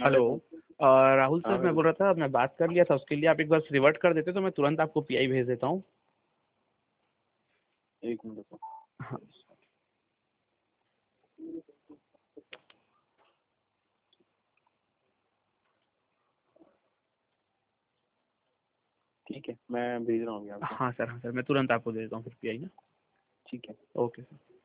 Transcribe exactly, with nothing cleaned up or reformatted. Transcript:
Hello. अ, राहुल हाँ sir, मैं भाई। बोल रहा था, मैं बात कर लिया था उसके लिए, आप एक बार रिवर्ट कर देते तो मैं तुरंत आपको पीआई भेज देता हूँ। एक मिनट रुको। हाँ। ठीक है, मैं भेज रहा हूँ अभी आपको। हाँ सर, हाँ सर, मैं तुरंत आपको दे देता हूँ फिर पीआई ना। ठीक है। Okay sir.